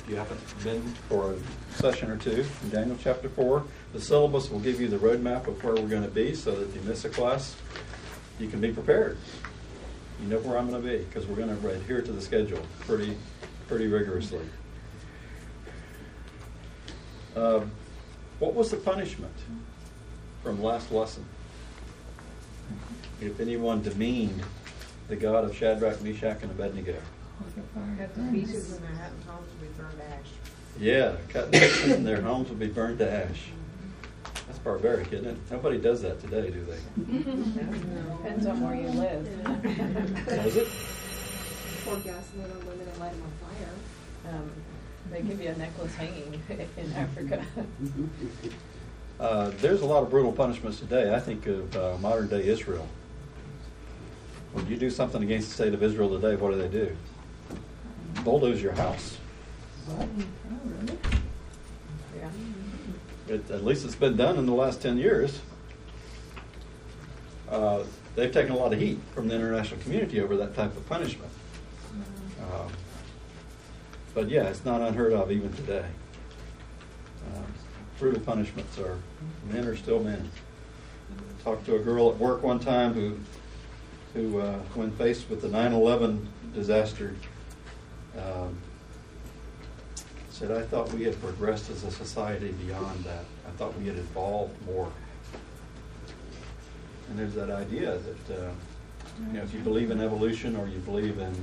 you haven't been for a session or two in Daniel chapter 4. The syllabus will give you the roadmap of where we're going to be so that if you miss a class, you can be prepared. You know where I'm going to be because we're going to adhere to the schedule pretty rigorously. What was the punishment from last lesson? If anyone demeaned the God of Shadrach, Meshach, and Abednego. Cut the pieces in their homes will be burned to ash. Yeah, cut pieces and their homes will be burned to ash. That's barbaric, isn't it? Nobody does that today, do they? Depends on where you live. Does it? Pour gasoline on women and light them on fire. They give you a necklace hanging in Africa. There's a lot of brutal punishments today. I think of modern day Israel. When you do something against the state of Israel today, what do? Bulldoze your house. Yeah. At least it's been done in the last 10 years. They've taken a lot of heat from the international community over that type of punishment. But yeah, it's not unheard of even today. Brutal punishments men are still men. Talked to a girl at work one time who when faced with the 9/11 disaster, said, I thought we had progressed as a society beyond that. I thought we had evolved more. And there's that idea that if you believe in evolution or you believe in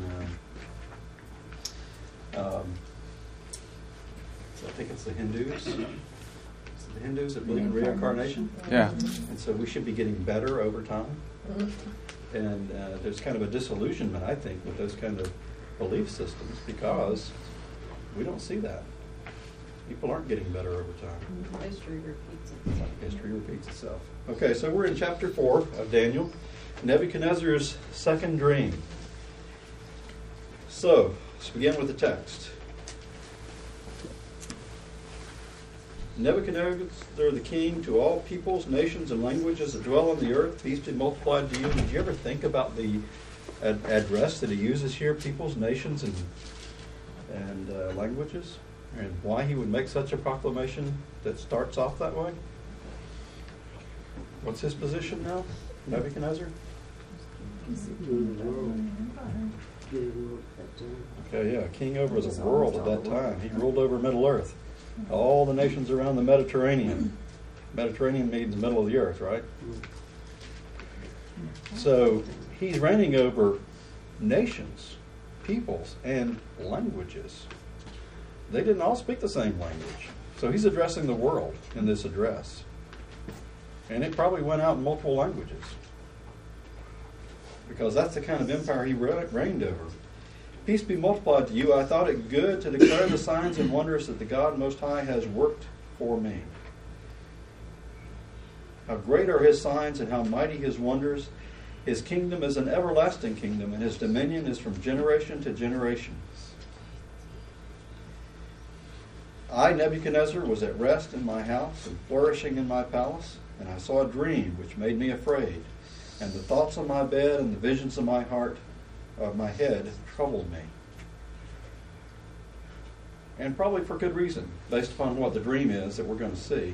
I think it's the Hindus. Is it the Hindus that believe in reincarnation? Yeah. And so we should be getting better over time. And there's kind of a disillusionment, I think, with those kind of belief systems because we don't see that. People aren't getting better over time. History repeats itself. History repeats itself. Okay, so we're in chapter 4 of Daniel, Nebuchadnezzar's second dream. So, let's begin with the text. Nebuchadnezzar the king, to all peoples, nations, and languages that dwell on the earth, peace be multiplied to you. Did you ever think about the address that he uses here, peoples, nations, and languages, and why he would make such a proclamation that starts off that way? What's his position now, Nebuchadnezzar? Okay, yeah, king over the world at that time. He ruled over Middle Earth. All the nations around the Mediterranean. Mediterranean means the middle of the earth, right? So he's reigning over nations, peoples, and languages. They didn't all speak the same language. So he's addressing the world in this address. And it probably went out in multiple languages. Because that's the kind of empire he reigned over. Peace be multiplied to you. I thought it good to declare the signs and wonders that the God Most High has worked for me. How great are his signs and how mighty his wonders. His kingdom is an everlasting kingdom, and his dominion is from generation to generation. I, Nebuchadnezzar, was at rest in my house and flourishing in my palace, and I saw a dream which made me afraid, and the thoughts of my bed and the visions of my heart, of my head, troubled me. And probably for good reason, based upon what the dream is that we're going to see.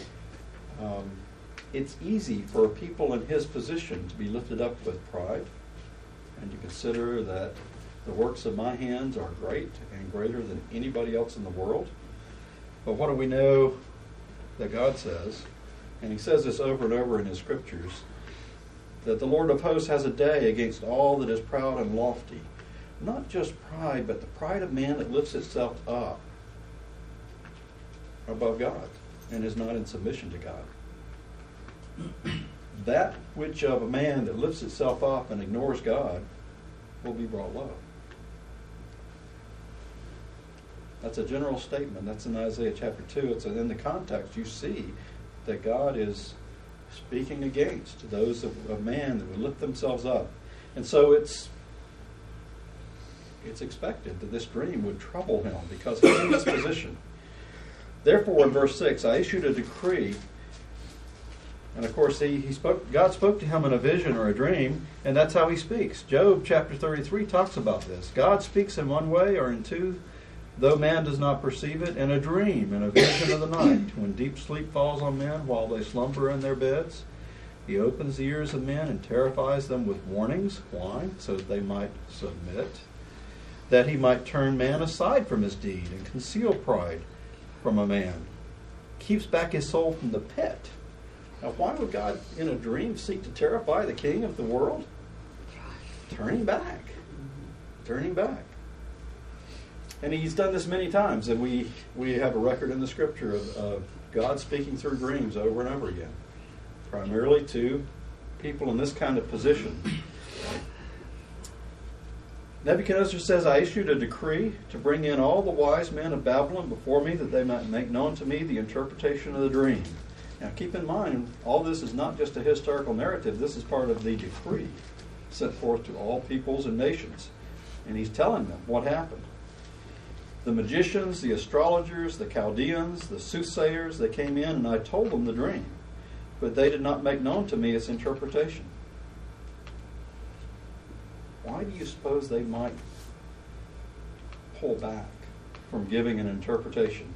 It's easy for people in his position to be lifted up with pride and to consider that the works of my hands are great and greater than anybody else in the world. But what do we know that God says? And he says this over and over in his scriptures, that the Lord of hosts has a day against all that is proud and lofty. Not just pride, but the pride of man that lifts itself up above God and is not in submission to God. That which of a man that lifts itself up and ignores God will be brought low. That's a general statement. That's in Isaiah chapter 2. It's in the context you see that God is speaking against those of man that would lift themselves up. And so it's expected that this dream would trouble him because he's in this position. Therefore, in verse 6, I issued a decree. And of course, God spoke to him in a vision or a dream, and that's how he speaks. Job chapter 33 talks about this. God speaks in one way or in two though man does not perceive it, in a dream, in a vision of the night, when deep sleep falls on men while they slumber in their beds. He opens the ears of men and terrifies them with warnings. Why? So that they might submit, that he might turn man aside from his deed and conceal pride from a man. Keeps back his soul from the pit. Now, why would God in a dream seek to terrify the king of the world? Turning back. Turning back. And he's done this many times, and we have a record in the scripture of God speaking through dreams over and over again, primarily to people in this kind of position. Nebuchadnezzar says, I issued a decree to bring in all the wise men of Babylon before me, that they might make known to me the interpretation of the dream. Now keep in mind, all this is not just a historical narrative. This is part of the decree sent forth to all peoples and nations. And he's telling them what happened. The magicians, the astrologers, the Chaldeans, the soothsayers, they came in, and I told them the dream, but they did not make known to me its interpretation. Why do you suppose they might pull back from giving an interpretation?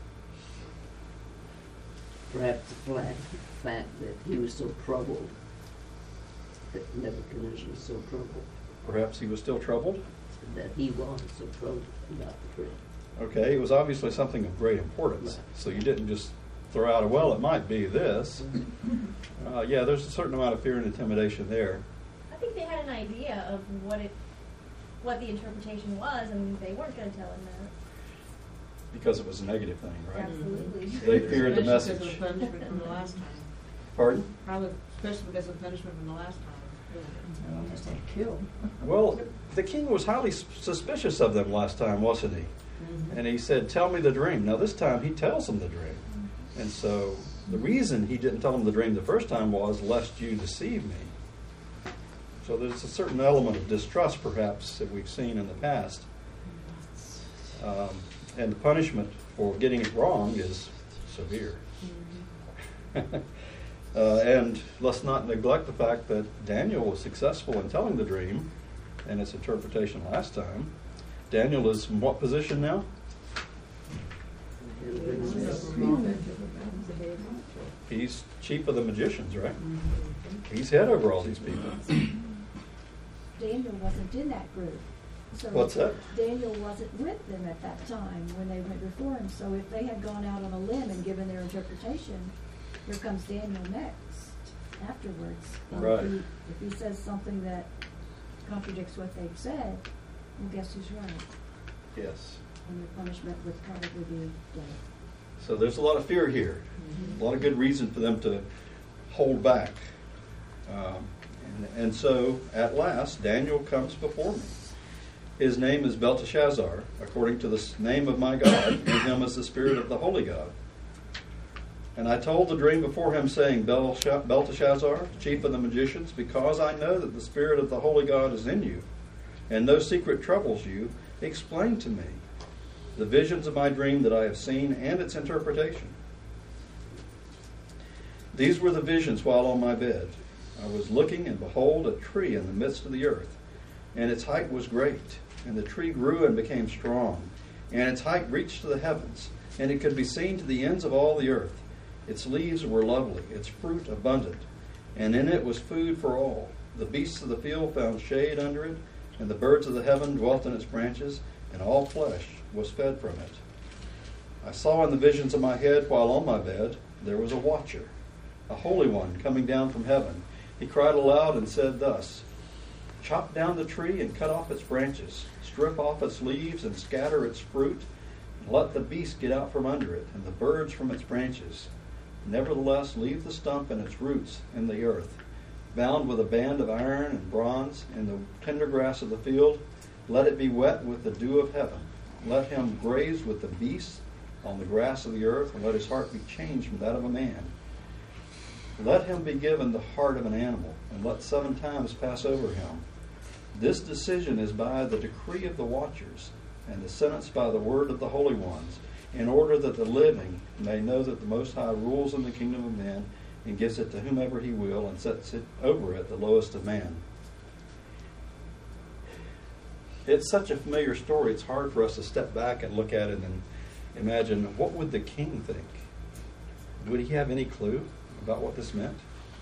Perhaps the fact that he was so troubled, that Nebuchadnezzar was so troubled, Perhaps he was still troubled? that he was so troubled about the dream. Okay, it was obviously something of great importance. Right. So you didn't just throw out, well, it might be this. Yeah, there's a certain amount of fear and intimidation there. I think they had an idea of what the interpretation was, and they weren't going to tell him that. Because it was a negative thing, right? Absolutely. They feared the Especially message. because of the punishment from the last time. Pardon? Probably, especially because of the punishment from the last time. Almost had killed. Well, the king was highly suspicious of them last time, wasn't he? And he said, tell me the dream. Now this time he tells them the dream. And so the reason he didn't tell them the dream the first time was, lest you deceive me. So there's a certain element of distrust, perhaps, that we've seen in the past. And the punishment for getting it wrong is severe. And let's not neglect the fact that Daniel was successful in telling the dream and its interpretation last time. Daniel is in what position now? He's chief of the magicians, right? He's head over all these people. Daniel wasn't in that group. So What's that? Daniel wasn't with them at that time when they went before him. So if they had gone out on a limb and given their interpretation, here comes Daniel next, afterwards. And Right. if he says something that contradicts what they've said, well, guess who's right? Yes. And the punishment would probably be death. So there's a lot of fear here. A lot of good reason for them to hold back. And so, at last, Daniel comes before me. His name is Belteshazzar, according to the name of my God, in him is the spirit of the holy God. And I told the dream before him, saying, Belteshazzar, chief of the magicians, because I know that the spirit of the holy God is in you, and no secret troubles you, explain to me the visions of my dream that I have seen and its interpretation. These were the visions while on my bed. I was looking, and behold, a tree in the midst of the earth, and its height was great, and the tree grew and became strong, and its height reached to the heavens, and it could be seen to the ends of all the earth. Its leaves were lovely, its fruit abundant, and in it was food for all. The beasts of the field found shade under it, and the birds of the heaven dwelt in its branches, and all flesh was fed from it. I saw in the visions of my head while on my bed, there was a watcher, a holy one coming down from heaven. He cried aloud and said thus, chop down the tree and cut off its branches, strip off its leaves and scatter its fruit, and let the beasts get out from under it, and the birds from its branches. Nevertheless, leave the stump and its roots in the earth, bound with a band of iron and bronze in the tender grass of the field. Let it be wet with the dew of heaven. Let him graze with the beasts on the grass of the earth, and let his heart be changed from that of a man. Let him be given the heart of an animal, and let 7 times pass over him. This decision is by the decree of the watchers, and the sentence by the word of the holy ones, in order that the living may know that the Most High rules in the kingdom of men, and gives it to whomever he will, and sets it over it the lowest of man. it's such a familiar story, it's hard for us to step back and look at it and imagine, what would the king think? Would he have any clue about what this meant?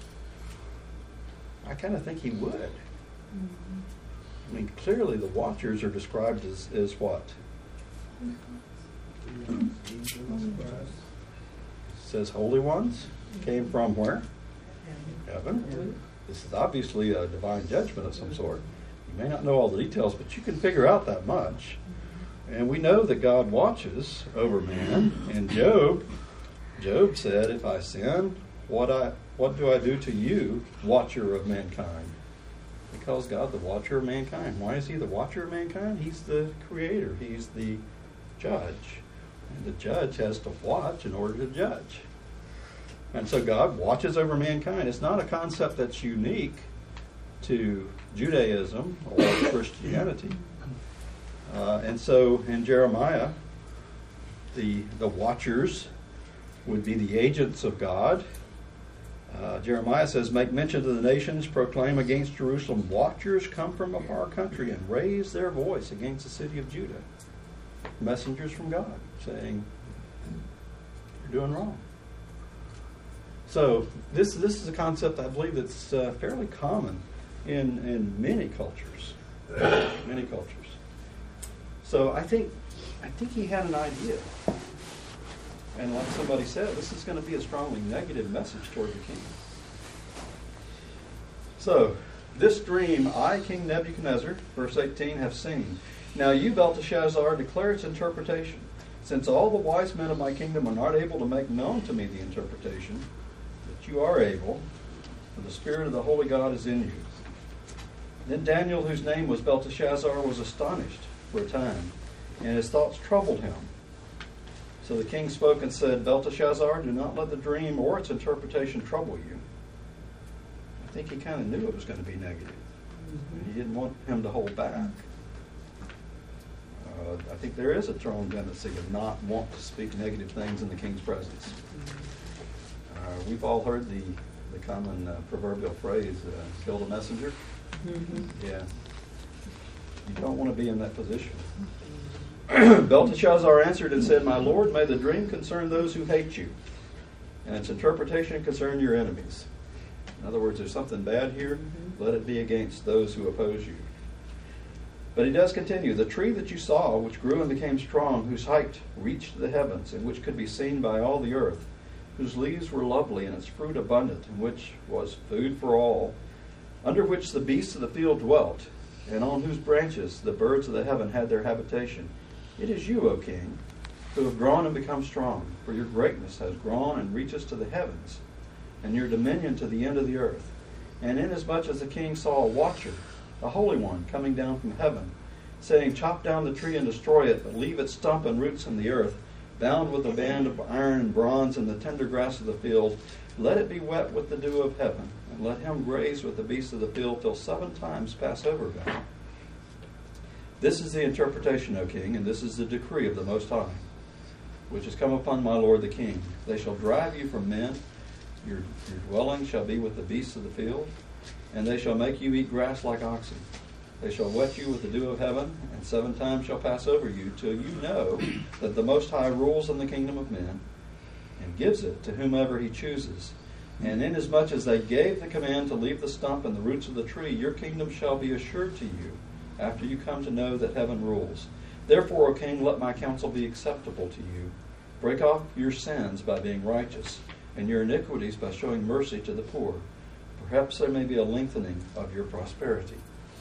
I kind of think he would. I mean, clearly the watchers are described as what? It says holy ones. Came from where? Heaven. This is obviously a divine judgment of some sort. You may not know all the details, but you can figure out that much. And we know that God watches over man. And Job said, if I sin, what do I do to you, watcher of mankind? He calls God the watcher of mankind. Why is he the watcher of mankind? He's the creator. He's the judge. And the judge has to watch in order to judge. And so God watches over mankind. It's not a concept that's unique to Judaism or Christianity. And so in Jeremiah, the watchers would be the agents of God. Jeremiah says, make mention to the nations, proclaim against Jerusalem, watchers come from a far country and raise their voice against the city of Judah. Messengers from God saying, you're doing wrong. So this is a concept I believe that's fairly common in many cultures. Many cultures. So I think he had an idea. And like somebody said, this is going to be a strongly negative message toward the king. So, this dream I, King Nebuchadnezzar, verse 18, have seen. Now you, Belteshazzar, declare its interpretation. Since all the wise men of my kingdom are not able to make known to me the interpretation, but you are able, for the Spirit of the Holy God is in you. Then Daniel, whose name was Belteshazzar, was astonished for a time, and his thoughts troubled him. So the king spoke and said, Belteshazzar, do not let the dream or its interpretation trouble you. I think he kind of knew it was going to be negative. He didn't want him to hold back. I think there is a strong tendency to not want to speak negative things in the king's presence. We've all heard the common proverbial phrase, kill the messenger. Yeah. You don't want to be in that position. Belteshazzar answered and said, my lord, may the dream concern those who hate you, and its interpretation concern your enemies. In other words, there's something bad here, let it be against those who oppose you. But he does continue, the tree that you saw, which grew and became strong, whose height reached the heavens, and which could be seen by all the earth, whose leaves were lovely and its fruit abundant, and which was food for all, under which the beasts of the field dwelt, and on whose branches the birds of the heaven had their habitation. It is you, O king, who have grown and become strong, for your greatness has grown and reaches to the heavens, and your dominion to the end of the earth. And inasmuch as the king saw a watcher, a holy one, coming down from heaven, saying, chop down the tree and destroy it, but leave its stump and roots in the earth, bound with a band of iron and bronze and the tender grass of the field, let it be wet with the dew of heaven, and let him graze with the beasts of the field till 7 times pass over him. This is the interpretation, O king, and this is the decree of the Most High, which has come upon my lord the king. They shall drive you from men, your dwelling shall be with the beasts of the field, and they shall make you eat grass like oxen. They shall wet you with the dew of heaven, and 7 times shall pass over you, till you know that the Most High rules in the kingdom of men, and gives it to whomever he chooses. And inasmuch as they gave the command to leave the stump and the roots of the tree, your kingdom shall be assured to you, after you come to know that heaven rules. Therefore, O king, let my counsel be acceptable to you. Break off your sins by being righteous, and your iniquities by showing mercy to the poor. Perhaps there may be a lengthening of your prosperity.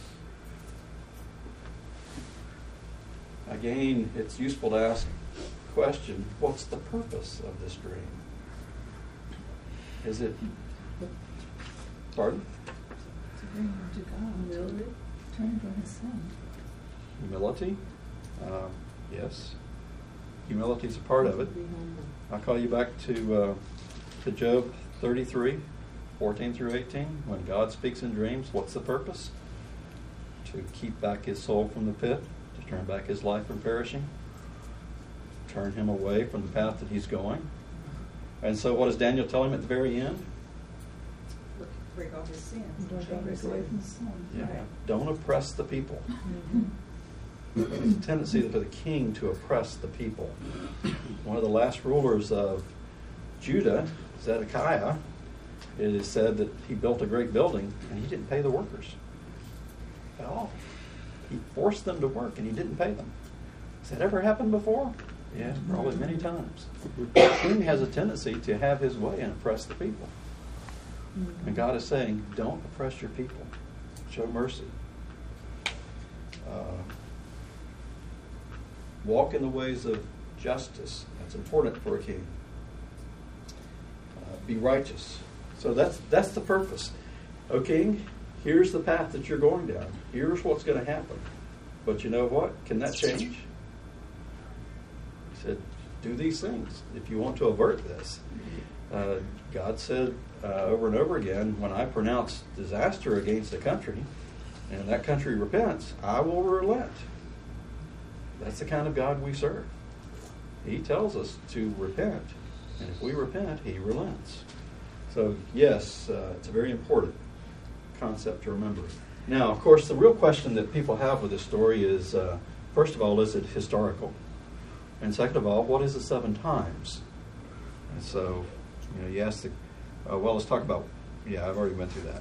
Again, it's useful to ask the question, what's the purpose of this dream? Is it... Pardon? To God. Turn to his son. Humility? Yes. Humility is a part of it. I'll call you back to Job 33, 14 through 18. When God speaks in dreams, what's the purpose? To keep back his soul from the pit, to turn back his life from perishing, turn him away from the path that he's going. And so what does Daniel tell him at the very end? Break off his sins. Don't go away from the son. Yeah. Don't oppress the people. There's a tendency for the king to oppress the people. One of the last rulers of Judah, Zedekiah, it is said that he built a great building and he didn't pay the workers at all. He forced them to work and he didn't pay them. Has that ever happened before? Yeah, probably many times. The king has a tendency to have his way and oppress the people. And God is saying, don't oppress your people. Show mercy. Walk in the ways of justice. That's important for a king. Be righteous. So that's the purpose. O king, here's the path that you're going down. Here's what's going to happen. But you know what? Can that change? He said, do these things if you want to avert this. God said over and over again, when I pronounce disaster against a country, and that country repents, I will relent. That's the kind of God we serve. He tells us to repent, and if we repent, He relents. So yes, it's a very important concept to remember. Now, of course, the real question that people have with this story is, first of all, is it historical? And second of all, what is the 7 times? And so, you ask the, let's talk about, I've already went through that.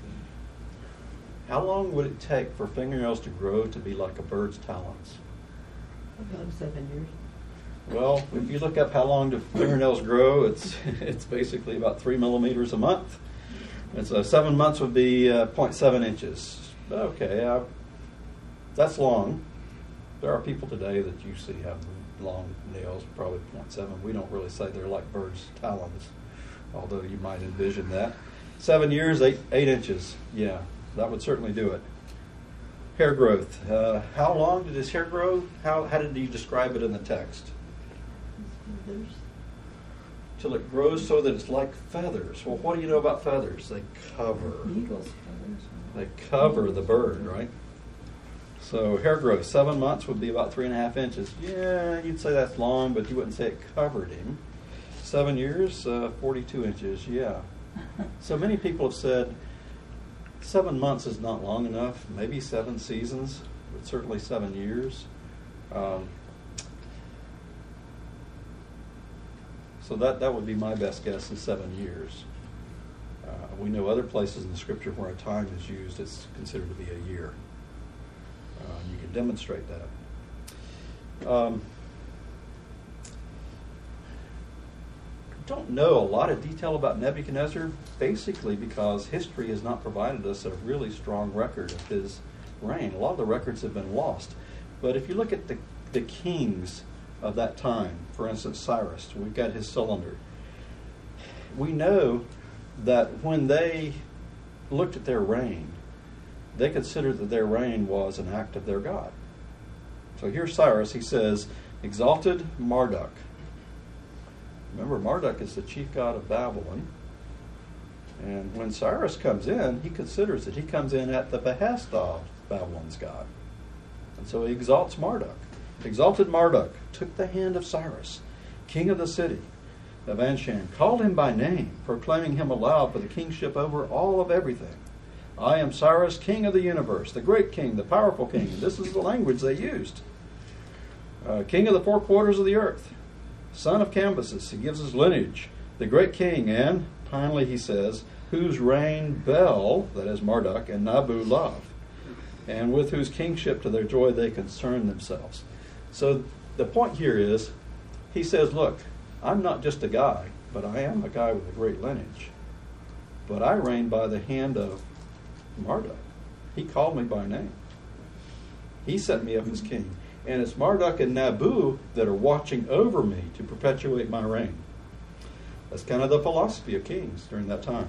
How long would it take for fingernails to grow to be like a bird's talons? About 7 years. Well, if you look up how long do fingernails grow, it's basically about 3 millimeters a month. And so 7 months would be 0.7 inches. Okay, that's long. There are people today that you see have long nails, probably 0.7. We don't really say they're like birds' talons, although you might envision that. 7 years, 8 inches. Yeah, that would certainly do it. Hair growth. How long did his hair grow? How did he describe it in the text? Till it grows so that it's like feathers. Well, what do you know about feathers? They cover. Eagles' feathers. They cover the bird, right? So hair growth, 7 months would be about 3.5 inches. Yeah, you'd say that's long, but you wouldn't say it covered him. 7 years, 42 inches. Yeah. So many people have said 7 months is not long enough. Maybe 7 seasons, but certainly 7 years. So that would be my best guess is 7 years. We know other places in the Scripture where a time is used, it's considered to be a year. You can demonstrate that. Don't know a lot of detail about Nebuchadnezzar, basically because history has not provided us a really strong record of his reign. A lot of the records have been lost. But if you look at the kings of that time, for instance, Cyrus, we've got his cylinder. We know that when they looked at their reign, they considered that their reign was an act of their God. So here's Cyrus, he says, exalted Marduk. Remember, Marduk is the chief god of Babylon. And when Cyrus comes in, he considers that he comes in at the behest of Babylon's god. And so he exalts Marduk. Exalted Marduk took the hand of Cyrus, king of the city of Anshan, called him by name, proclaiming him aloud for the kingship over all of everything. I am Cyrus, king of the universe, the great king, the powerful king. This is the language they used. King of the 4 quarters of the earth, son of Cambyses, he gives his lineage, the great king, and finally he says, whose reign Bel, that is Marduk, and Nabu love, and with whose kingship to their joy they concern themselves. So the point here is, he says, look, I'm not just a guy, but I am a guy with a great lineage. But I reign by the hand of Marduk. He called me by name. He set me up as king. And it's Marduk and Nabu that are watching over me to perpetuate my reign. That's kind of the philosophy of kings during that time.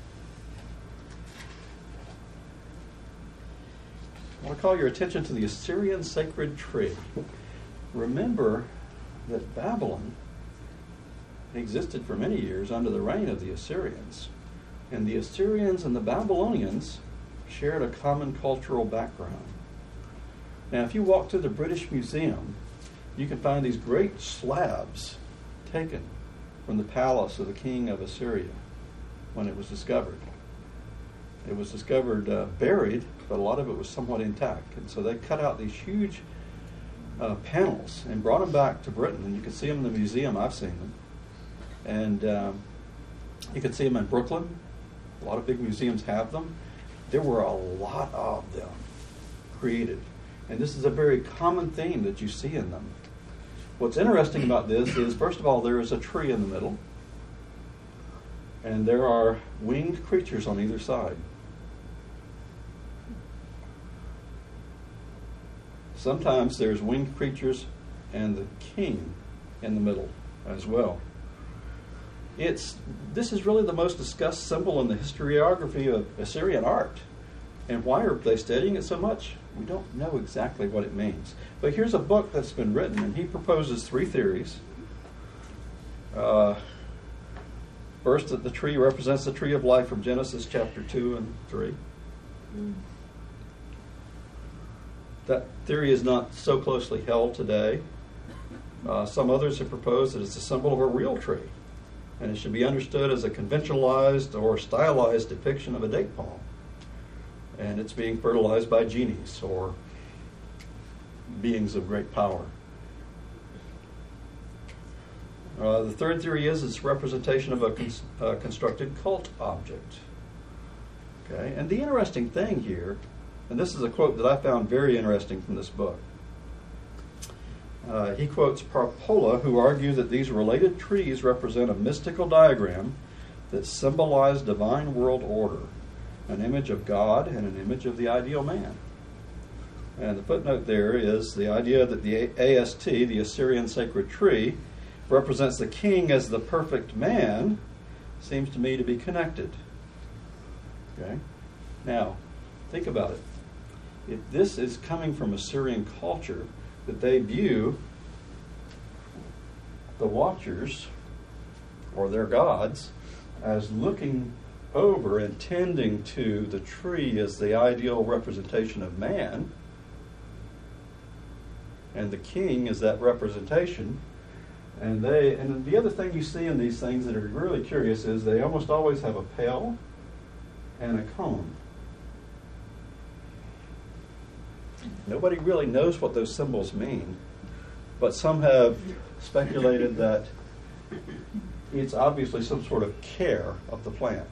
I want to call your attention to the Assyrian sacred tree. Remember that Babylon existed for many years under the reign of the Assyrians. And the Assyrians and the Babylonians shared a common cultural background. Now, if you walk to the British Museum, you can find these great slabs taken from the palace of the king of Assyria when it was discovered. It was discovered buried, but a lot of it was somewhat intact. And so they cut out these huge panels and brought them back to Britain. And you can see them in the museum. I've seen them. And you can see them in Brooklyn. A lot of big museums have them. There were a lot of them created. And this is a very common theme that you see in them. What's interesting about this is, first of all, there is a tree in the middle. And there are winged creatures on either side. Sometimes there's winged creatures and the king in the middle as well. This is really the most discussed symbol in the historiography of Assyrian art. And why are they studying it so much? We don't know exactly what it means. But here's a book that's been written, and he proposes 3 theories. First, that the tree represents the tree of life from Genesis chapter 2 and 3. That theory is not so closely held today. Some others have proposed that it's a symbol of a real tree, and it should be understood as a conventionalized or stylized depiction of a date palm. And it's being fertilized by genies or beings of great power. The third theory is it's representation of a constructed cult object. Okay, and the interesting thing here, and this is a quote that I found very interesting from this book. He quotes Parpola, who argue that these related trees represent a mystical diagram that symbolize divine world order, an image of God and an image of the ideal man. And the footnote there is the idea that the AST, the Assyrian sacred tree, represents the king as the perfect man, seems to me to be connected. Okay? Now, think about it. If this is coming from Assyrian culture, that they view the watchers, or their gods, as looking over and tending to the tree as the ideal representation of man, and the king is that representation. And the other thing you see in these things that are really curious is they almost always have a pail and a cone. Nobody really knows what those symbols mean, but some have speculated that it's obviously some sort of care of the plant.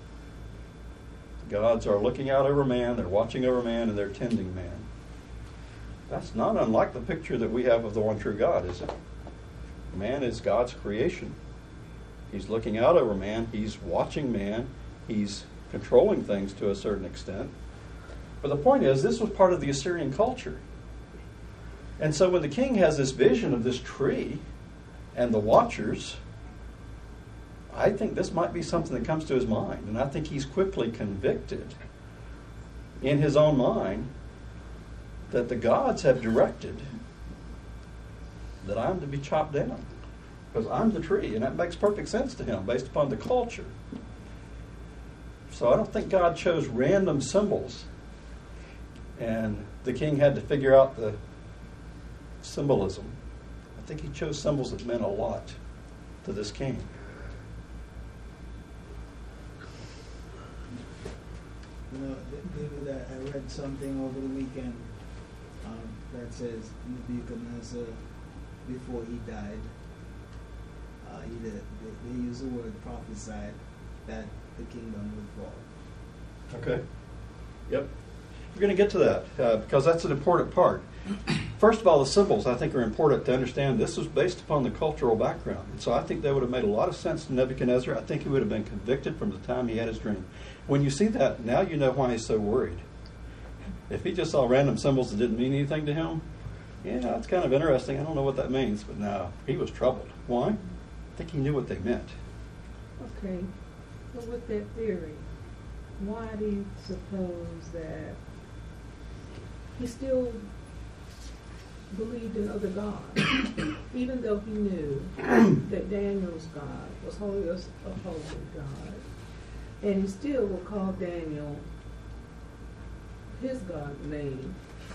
Gods are looking out over man, they're watching over man, and they're tending man. That's not unlike the picture that we have of the one true God, is it? Man is God's creation. He's looking out over man, he's watching man, he's controlling things to a certain extent. But the point is, this was part of the Assyrian culture. And so when the king has this vision of this tree and the watchers, I think this might be something that comes to his mind. And I think he's quickly convicted in his own mind that the gods have directed that I'm to be chopped down because I'm the tree. And that makes perfect sense to him based upon the culture. So I don't think God chose random symbols and the king had to figure out the symbolism. I think he chose symbols that meant a lot to this king. You know, David, I read something over the weekend that says Nebuchadnezzar, before he died, they use the word prophesied that the kingdom would fall. Okay. Yep. We're going to get to that because that's an important part. First of all, the symbols I think are important to understand. This was based upon the cultural background. And so I think that would have made a lot of sense to Nebuchadnezzar. I think he would have been convicted from the time he had his dream. When you see that, now you know why he's so worried. If he just saw random symbols that didn't mean anything to him, yeah, that's kind of interesting. I don't know what that means. But no, he was troubled. Why? I think he knew what they meant. Okay, so with that theory, why do you suppose that he still believed in other gods, even though he knew that Daniel's God was holiest of holy God, and he still will call Daniel his God name,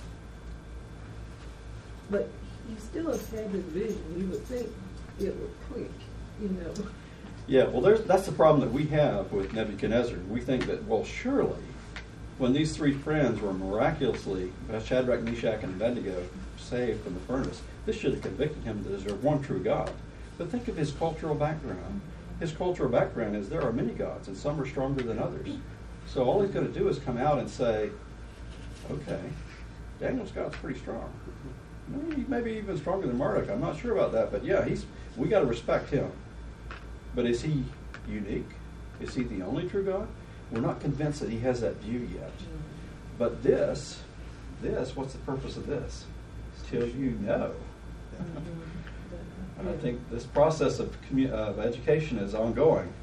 but he still has had this vision. You would think it would click, you know. Yeah, well, that's the problem that we have with Nebuchadnezzar. We think that, well, surely when these three friends were miraculously, Shadrach, Meshach, and Abednego, saved from the furnace, this should have convicted him that there's one true God. But think of his cultural background. His cultural background is there are many gods, and some are stronger than others. So all he's going to do is come out and say, okay, Daniel's God's pretty strong. Maybe even stronger than Marduk. I'm not sure about that, but yeah, we got to respect him. But is he unique? Is he the only true God? We're not convinced that he has that view yet. But this, what's the purpose of this? Till you know. And I think this process of education is ongoing.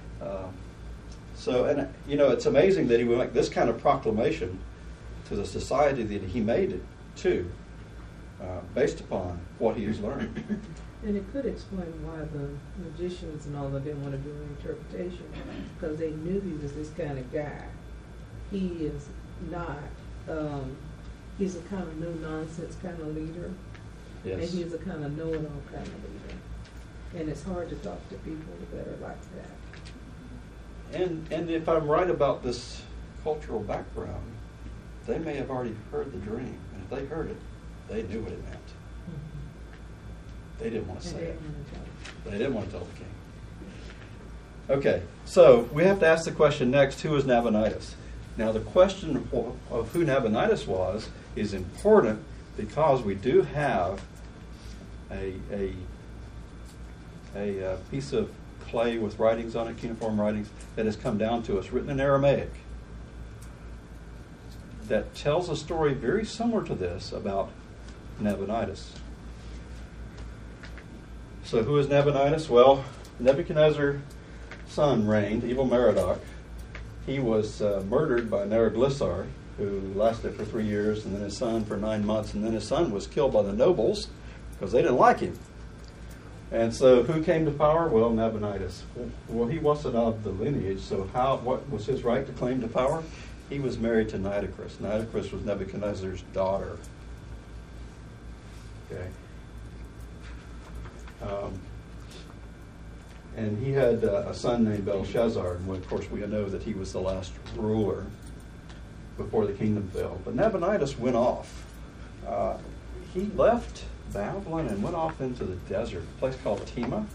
It's amazing that he would make this kind of proclamation to the society that he made it to, based upon what he has learned. And it could explain why the magicians and all that didn't want to do an interpretation, because they knew he was this kind of guy. He is not. He's a kind of no-nonsense kind of leader. Yes. And he's a kind of know-it-all kind of leader. And it's hard to talk to people that are like that. And if I'm right about this cultural background, they may have already heard the dream. And if they heard it, they knew what it meant. They didn't want to say it. They didn't want to tell the king. Okay, so we have to ask the question next, who is Nabonidus? Now the question of who Nabonidus was is important because we do have a piece of clay with writings on it, cuneiform writings, that has come down to us, written in Aramaic, that tells a story very similar to this about Nabonidus. So who is Nabonidus? Well, Nebuchadnezzar's son reigned, evil Merodach. He was murdered by Neriglissar, who lasted for 3 years, and then his son for 9 months, and then his son was killed by the nobles because they didn't like him. And so who came to power? Well, Nabonidus. Well, he wasn't of the lineage, so what was his right to claim to power? He was married to Nitocris. Nitocris was Nebuchadnezzar's daughter. Okay. And he had a son named Belshazzar, and of course we know that he was the last ruler before the kingdom fell. But Nabonidus went off. He left Babylon and went off into the desert, a place called Tema.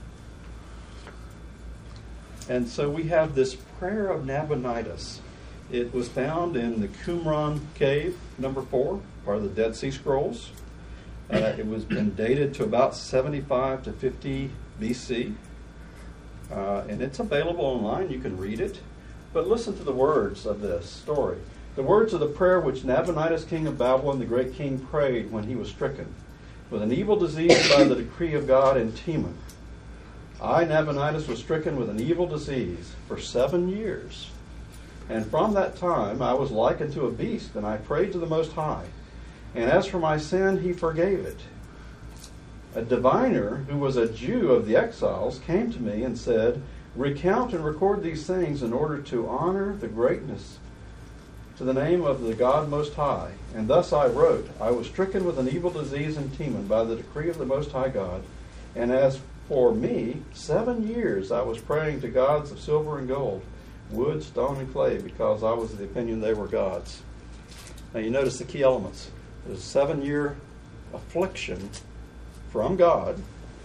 And so we have this prayer of Nabonidus. It was found in the Qumran cave, number 4, part of the Dead Sea Scrolls. It was been dated to about 75 to 50 BC. And it's available online. You can read it. But listen to the words of this story. The words of the prayer which Nabonidus, king of Babylon, the great king, prayed when he was stricken with an evil disease by the decree of God in Tema. I, Nabonidus, was stricken with an evil disease for 7 years. And from that time I was likened to a beast, and I prayed to the Most High. And as for my sin, he forgave it. A diviner, who was a Jew of the exiles, came to me and said, recount and record these things in order to honor the greatness to the name of the God Most High. And thus I wrote, I was stricken with an evil disease in Teman by the decree of the Most High God. And as for me, 7 years I was praying to gods of silver and gold, wood, stone, and clay, because I was of the opinion they were gods. Now you notice the key elements. There's a 7-year affliction from God,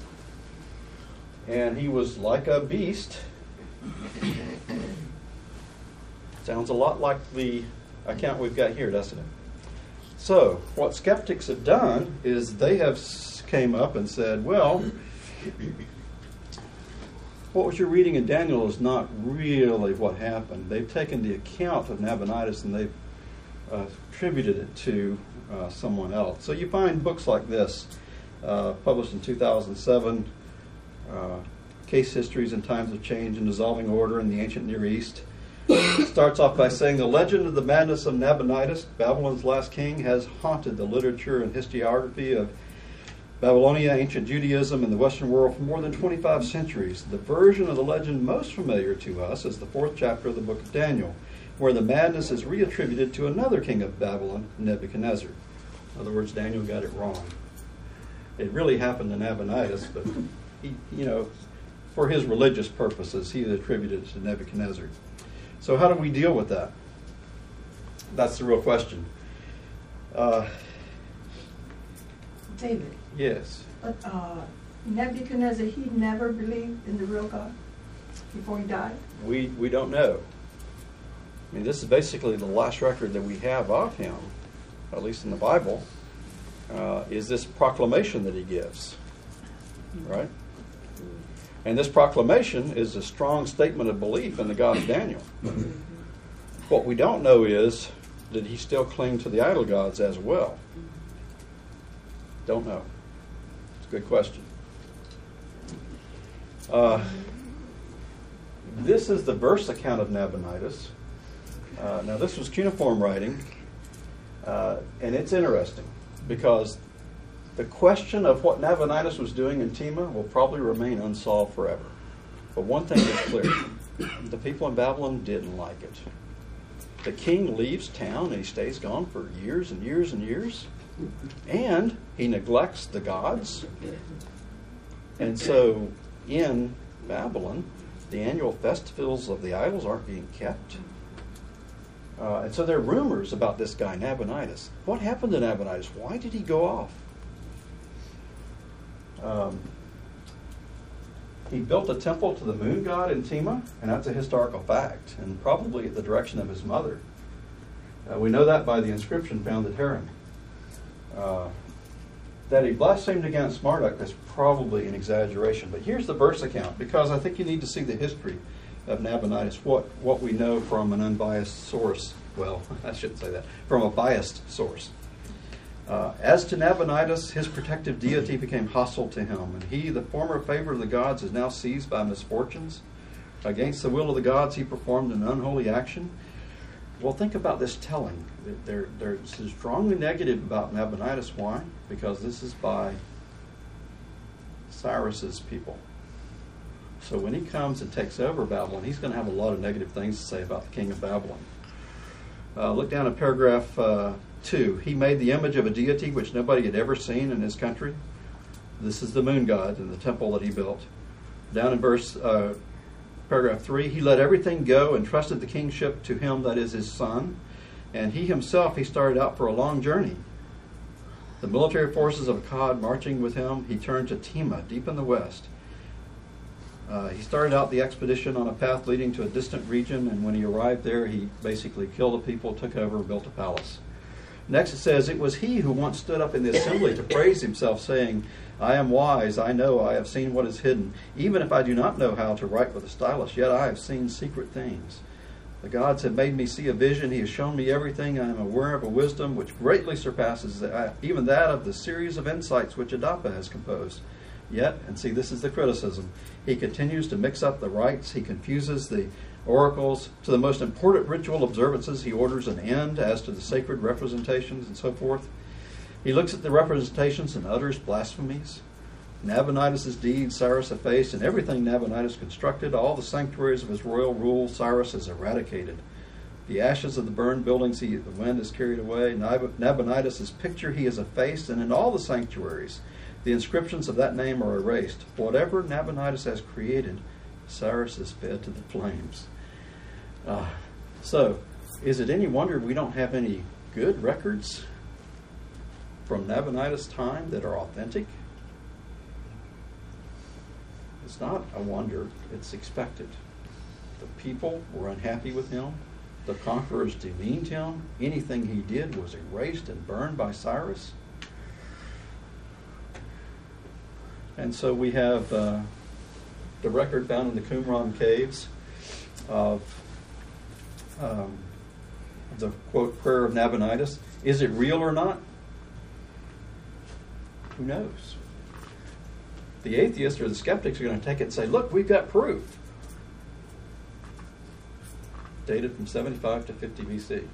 and he was like a beast. Sounds a lot like the account we've got here, doesn't it? So, what skeptics have done is they have came up and said, well, what you're reading in Daniel is not really what happened. They've taken the account of Nabonidus and they've attributed it to someone else. So you find books like this, published in 2007, Case Histories in Times of Change and Dissolving Order in the Ancient Near East. It starts off by saying, the legend of the madness of Nabonidus, Babylon's last king, has haunted the literature and historiography of Babylonia, ancient Judaism, and the Western world for more than 25 centuries. The version of the legend most familiar to us is the 4th chapter of the book of Daniel, where the madness is reattributed to another king of Babylon, Nebuchadnezzar. In other words, Daniel got it wrong. It really happened to Nabonidus, but he, for his religious purposes, he attributed it to Nebuchadnezzar. So how do we deal with that? That's the real question. David, Yes. but Nebuchadnezzar, he never believed in the real God before he died? We don't know. I mean, this is basically the last record that we have of him, at least in the Bible, is this proclamation that he gives, right? And this proclamation is a strong statement of belief in the God of Daniel. What we don't know is, did he still cling to the idol gods as well? Don't know. It's a good question. This is the verse account of Nabonidus. Now, this was cuneiform writing, and it's interesting because the question of what Nabonidus was doing in Tema will probably remain unsolved forever. But one thing is clear. The people in Babylon didn't like it. The king leaves town and he stays gone for years and years and years. And he neglects the gods. And so in Babylon, the annual festivals of the idols aren't being kept. And so there are rumors about this guy, Nabonidus. What happened to Nabonidus? Why did he go off? He built a temple to the moon god in Tema, and that's a historical fact, and probably at the direction of his mother. We know that by the inscription found at Haran. That he blasphemed against Marduk is probably an exaggeration, but here's the verse account, because I think you need to see the history of Nabonidus, what we know from an unbiased source. Well, I shouldn't say that. From a biased source. As to Nabonidus, his protective deity became hostile to him, and he, the former favor of the gods, is now seized by misfortunes. Against the will of the gods, he performed an unholy action. Well, think about this telling. They're strongly negative about Nabonidus. Why? Because this is by Cyrus's people. So when he comes and takes over Babylon, he's going to have a lot of negative things to say about the king of Babylon. Look down at paragraph 2. He made the image of a deity which nobody had ever seen in his country. This is the moon god in the temple that he built. Down in paragraph 3, he let everything go and trusted the kingship to him that is his son. And he himself, he started out for a long journey. The military forces of Akkad marching with him, he turned to Tema, deep in the west. He started out the expedition on a path leading to a distant region, and when he arrived there, he basically killed the people, took over, and built a palace. Next it says, it was he who once stood up in the assembly to praise himself, saying, I am wise, I know, I have seen what is hidden. Even if I do not know how to write with a stylus, yet I have seen secret things. The gods have made me see a vision. He has shown me everything. I am aware of a wisdom which greatly surpasses even that of the series of insights which Adapa has composed. Yet, and see, this is the criticism, he continues to mix up the rites. He confuses the oracles. To the most important ritual observances, he orders an end as to the sacred representations and so forth. He looks at the representations and utters blasphemies. Nabonidus' deeds Cyrus effaced, and everything Nabonidus constructed, all the sanctuaries of his royal rule, Cyrus has eradicated. The ashes of the burned buildings the wind has carried away. Nabonidus' picture he has effaced, and in all the sanctuaries the inscriptions of that name are erased. Whatever Nabonidus has created, Cyrus has fed to the flames. So, is it any wonder we don't have any good records from Nabonidus' time that are authentic? It's not a wonder, it's expected. The people were unhappy with him. The conquerors demeaned him. Anything he did was erased and burned by Cyrus. And so we have the record found in the Qumran caves of the, quote, prayer of Nabonidus. Is it real or not? Who knows? The atheists or the skeptics are going to take it and say, look, we've got proof. Dated from 75 to 50 BC.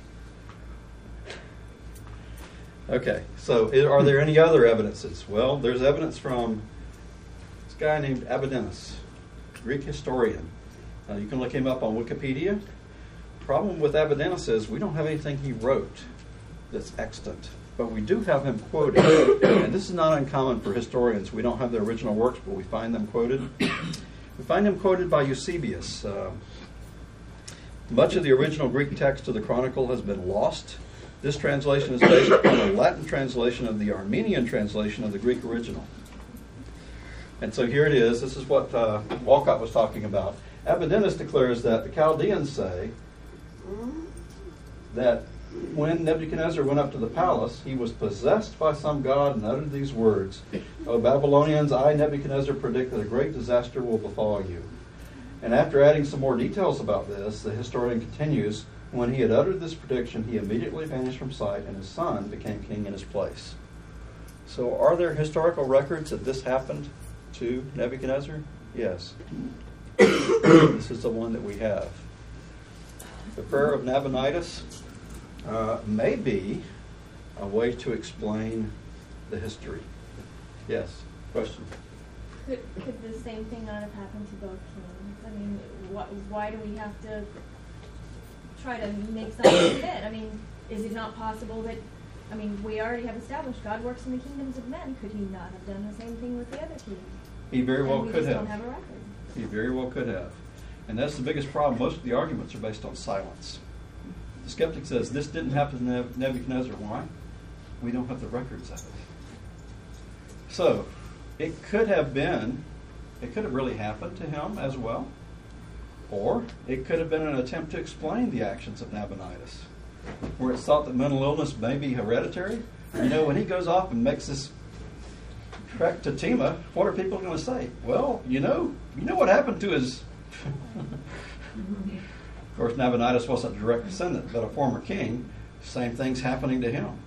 Okay, so are there any other evidences? Well, there's evidence from this guy named Abydenus, Greek historian. You can look him up on Wikipedia. The problem with Abydenus is we don't have anything he wrote that's extant, but we do have him quoted. And this is not uncommon for historians. We don't have their original works, but we find them quoted. We find him quoted by Eusebius. Much of the original Greek text of the Chronicle has been lost. This translation is based upon a Latin translation of the Armenian translation of the Greek original. And so here it is. This is what Walcott was talking about. Avidenus declares that the Chaldeans say that when Nebuchadnezzar went up to the palace, he was possessed by some god and uttered these words, "O Babylonians, I, Nebuchadnezzar, predict that a great disaster will befall you." And after adding some more details about this, the historian continues, when he had uttered this prediction, he immediately vanished from sight, and his son became king in his place. So are there historical records that this happened to Nebuchadnezzar? Yes. This is the one that we have. The prayer of Nabonidus may be a way to explain the history. Yes, question? Could the same thing not have happened to both kings? I mean, why do we have to try to make something fit? I mean, is it not possible that, I mean, we already have established God works in the kingdoms of men. Could he not have done the same thing with the other kings? He very well and could we just have. don't have a record. He very well could have. And that's the biggest problem. Most of the arguments are based on silence. The skeptic says, this didn't happen to Nebuchadnezzar. Why? We don't have the records of it. So, it could have really happened to him as well. Or it could have been an attempt to explain the actions of Nabonidus, where it's thought that mental illness may be hereditary. You know, when he goes off and makes this trek to Tema, what are people going to say? Well, you know what happened to his... Of course, Nabonidus wasn't a direct descendant, but a former king. Same thing's happening to him.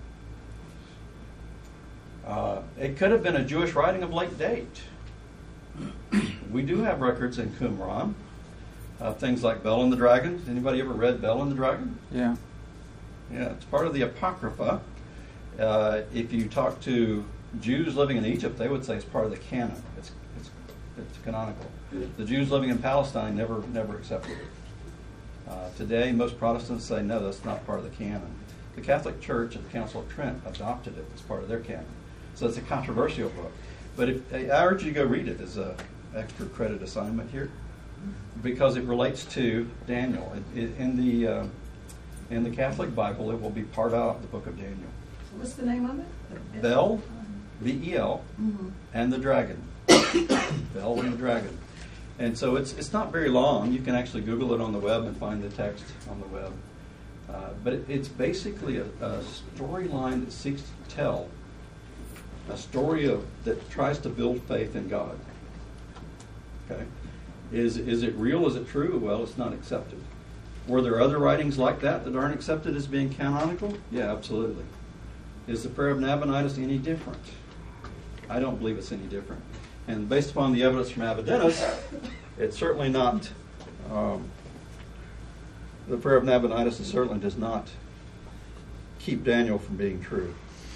It could have been a Jewish writing of late date. We do have records in Qumran. Things like Bel and the Dragon. Anybody ever read Bel and the Dragon? Yeah. Yeah, it's part of the Apocrypha. If you talk to Jews living in Egypt, they would say it's part of the canon. It's canonical. The Jews living in Palestine never accepted it. Today, most Protestants say, no, that's not part of the canon. The Catholic Church at the Council of Trent adopted it as part of their canon. So it's a controversial book. But I urge you to go read it as an extra credit assignment here, because it relates to Daniel. In the Catholic Bible, it will be part of the book of Daniel. What's the name of it? Bel, B-E-L, and the Dragon. Bel and the Dragon. And so it's not very long. You can actually Google it on the web and find the text on the web. But it's basically a storyline that seeks to tell a story that tries to build faith in God. Okay? Is it real? Is it true? Well, it's not accepted. Were there other writings like that aren't accepted as being canonical? Yeah, absolutely. Is the prayer of Nabonidus any different? I don't believe it's any different. And based upon the evidence from Avidenus, it's certainly not, the prayer of Nabonidus certainly does not keep Daniel from being true.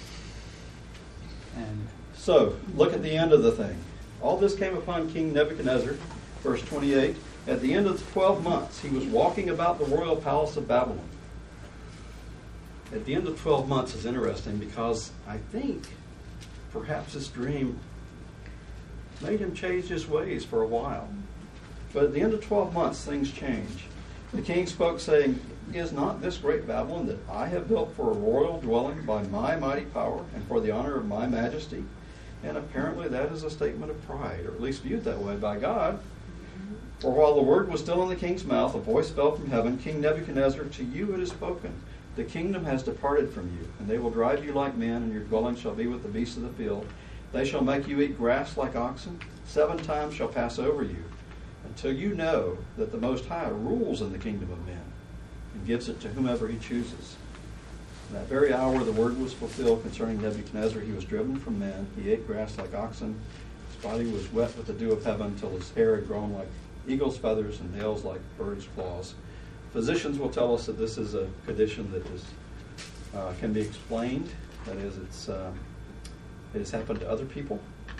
And so, look at the end of the thing. All this came upon King Nebuchadnezzar, verse 28. At the end of the 12 months, he was walking about the royal palace of Babylon. At the end of 12 months is interesting because I think perhaps this dream made him change his ways for a while. But at the end of 12 months, things change. The king spoke, saying, "Is not this great Babylon that I have built for a royal dwelling by my mighty power and for the honor of my majesty?" And apparently that is a statement of pride, or at least viewed that way by God. For while the word was still in the king's mouth, a voice fell from heaven, "King Nebuchadnezzar, to you it is spoken. The kingdom has departed from you, and they will drive you like men, and your dwelling shall be with the beasts of the field. They shall make you eat grass like oxen. 7 times shall pass over you, until you know that the Most High rules in the kingdom of men, and gives it to whomever he chooses." In that very hour the word was fulfilled concerning Nebuchadnezzar. He was driven from men. He ate grass like oxen. His body was wet with the dew of heaven, till his hair had grown like eagle's feathers and nails like birds' claws. Physicians will tell us that this is a condition that is can be explained. That is, it has happened to other people.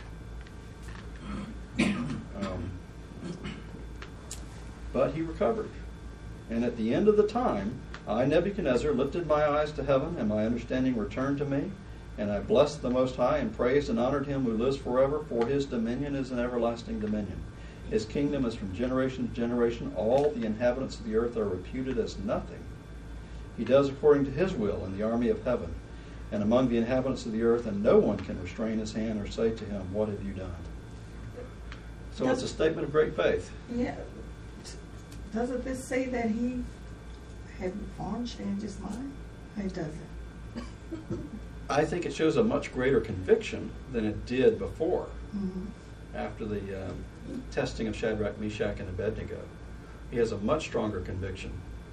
But he recovered. And at the end of the time, I, Nebuchadnezzar, lifted my eyes to heaven, and my understanding returned to me. And I blessed the Most High, and praised and honored him who lives forever, for his dominion is an everlasting dominion. His kingdom is from generation to generation. All the inhabitants of the earth are reputed as nothing. He does according to his will in the army of heaven and among the inhabitants of the earth, and no one can restrain his hand or say to him, what have you done? So it's a statement of great faith. Yeah. Doesn't this say that he had reformed, changed his mind? It doesn't. I think it shows a much greater conviction than it did before, Mhm. after the testing of Shadrach, Meshach, and Abednego. He has a much stronger conviction.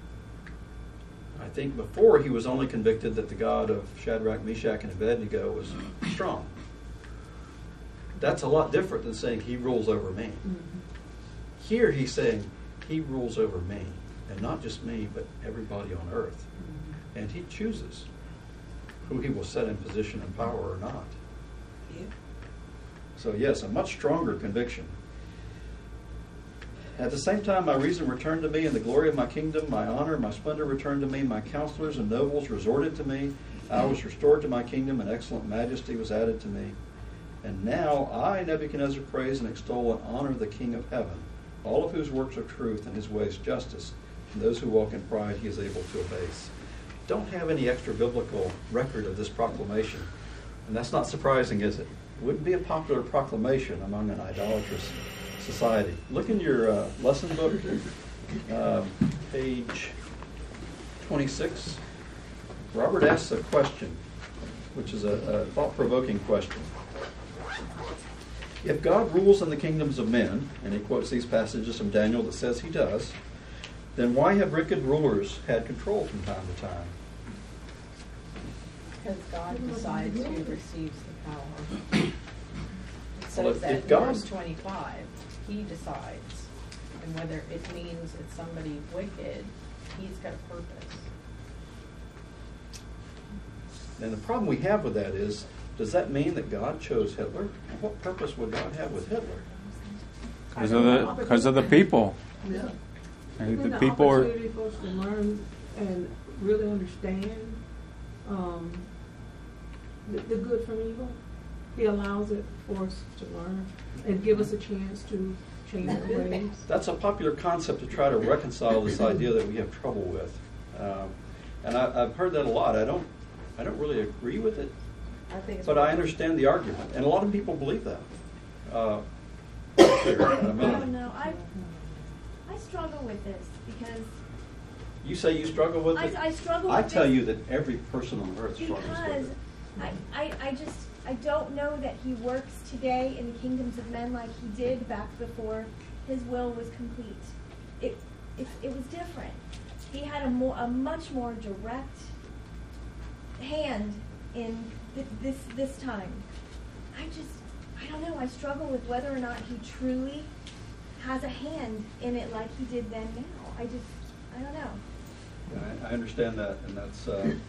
I think before he was only convicted that the God of Shadrach, Meshach, and Abednego was strong. That's a lot different than saying he rules over me. Here he's saying he rules over me, and not just me, but everybody on earth. And he chooses who he will set in position and power or not. Yeah. So yes, a much stronger conviction. At the same time, my reason returned to me, and the glory of my kingdom, my honor, my splendor returned to me. My counselors and nobles resorted to me. I was restored to my kingdom, and excellent majesty was added to me. And now I, Nebuchadnezzar, praise and extol and honor the King of heaven, all of whose works are truth and his ways justice, and those who walk in pride he is able to abase. Don't have any extra biblical record of this proclamation, and that's not surprising, is it? It wouldn't be a popular proclamation among an idolatrous society. Look in your lesson book, page 26. Robert asks a question, which is a thought-provoking question. If God rules in the kingdoms of men, and he quotes these passages from Daniel that says he does, then why have wicked rulers had control from time to time? Because God decides who receives the power. So Well, it's that if God- verse 25, he decides. And whether it means it's somebody wicked, he's got a purpose. And the problem we have with that is, does that mean that God chose Hitler? What purpose would God have with Hitler? Because of the people. Yeah. And Isn't the it people are. opportunity for us to learn and really understand the good from evil? He allows it for us to learn and give us a chance to change our ways. That's a popular concept to try to reconcile this idea that we have trouble with. And I've heard that a lot. I don't really agree with it, I think it's but I understand the argument. And a lot of people believe that. Here, in a I don't minute. know. I struggle with this because You say you struggle with it? I struggle I with tell this you that every person on earth struggles because with it. I don't know that he works today in the kingdoms of men like he did back before his will was complete. It was different. He had a much more direct hand in this time. I don't know. I struggle with whether or not he truly has a hand in it like he did then now. I don't know. I understand that, and that's.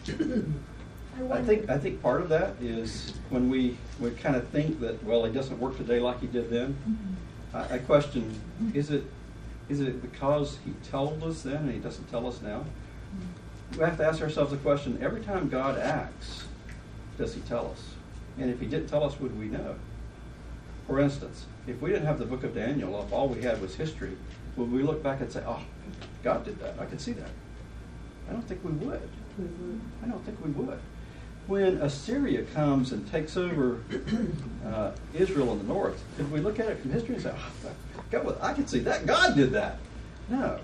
I I wonder. think part of that is when we kind of think that, well, he doesn't work today like he did then. I question, is it because he told us then and he doesn't tell us now? We have to ask ourselves the question, every time God acts, does he tell us? And if he didn't tell us, would we know? For instance, if we didn't have the book of Daniel, if all we had was history, would we look back and say, oh, God did that, I could see that? I don't think we would. I don't think we would. When Assyria comes and takes over Israel in the north, did we look at it from history and say, oh, God, I can see that. God did that. No.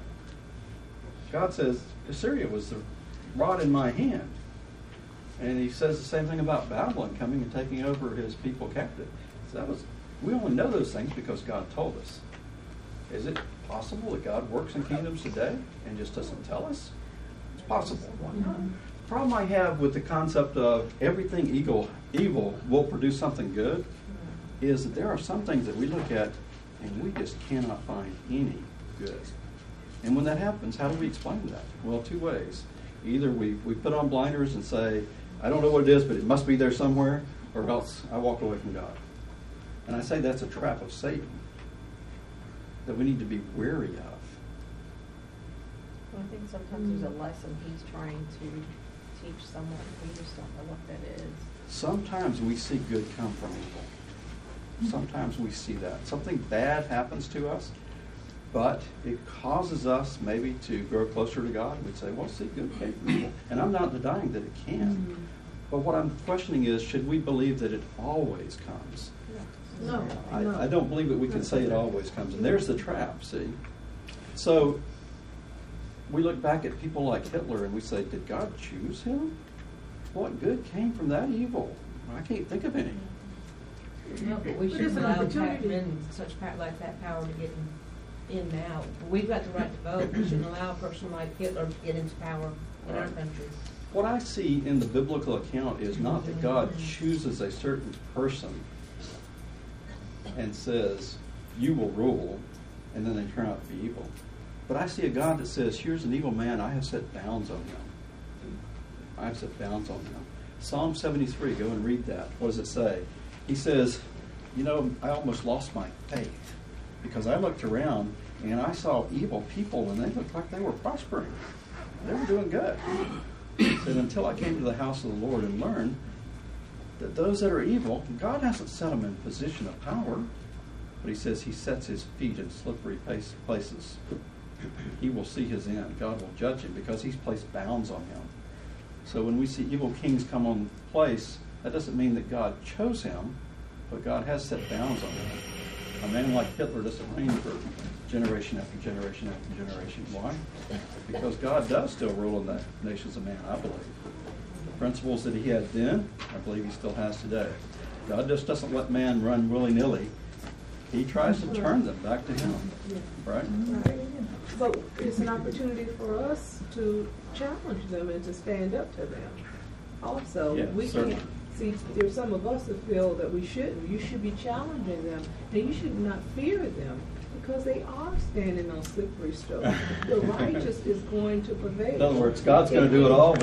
God says, Assyria was the rod in my hand. And he says the same thing about Babylon coming and taking over his people captive. So we only know those things because God told us. Is it possible that God works in kingdoms today and just doesn't tell us? It's possible. The problem I have with the concept of everything evil will produce something good is that there are some things that we look at and we just cannot find any good. And when that happens, how do we explain that? Well, two ways. Either we put on blinders and say, I don't know what it is, but it must be there somewhere, or else I walk away from God. And I say that's a trap of Satan that we need to be wary of. I think sometimes there's a lesson he's trying to teach someone. We just don't know what that is. Sometimes we see good come from evil. Sometimes we see that. Something bad happens to us, but it causes us maybe to grow closer to God. We'd say, well, see, good came from evil. And I'm not denying that it can. But what I'm questioning is, should we believe that it always comes? No, I don't believe that we can say it always comes. And there's the trap, see? So we look back at people like Hitler and we say, did God choose him? What good came from that evil? I can't think of any. No, but we But shouldn't it's an allow opportunity. men such power like that power to get in now. We've got the right to vote. We shouldn't allow a person like Hitler to get into power in our country. What I see in the biblical account is not that God chooses a certain person and says, you will rule, and then they turn out to be evil. But I see a God that says, here's an evil man, I have set bounds on him. I have set bounds on him. Psalm 73, go and read that. What does it say? He says, you know, I almost lost my faith because I looked around and I saw evil people and they looked like they were prospering. They were doing good. And until I came to the house of the Lord and learned that those that are evil, God hasn't set them in a position of power, but he says he sets his feet in slippery places. He will see his end. God will judge him because he's placed bounds on him. So when we see evil kings come on place, that doesn't mean that God chose him, but God has set bounds on him. A man like Hitler doesn't reign for generation after generation after generation. Why? Because God does still rule in the nations of man, I believe. The principles that he had then, I believe he still has today. God just doesn't let man run willy-nilly. He tries to turn them back to him. Right? Right. But it's an opportunity for us to challenge them and to stand up to them. Also, Yeah, we certainly. can't see. There's some of us that feel that we shouldn't. You should be challenging them, and you should not fear them because they are standing on slippery stuff. The righteous is going to prevail. In other words, God's going to do it all.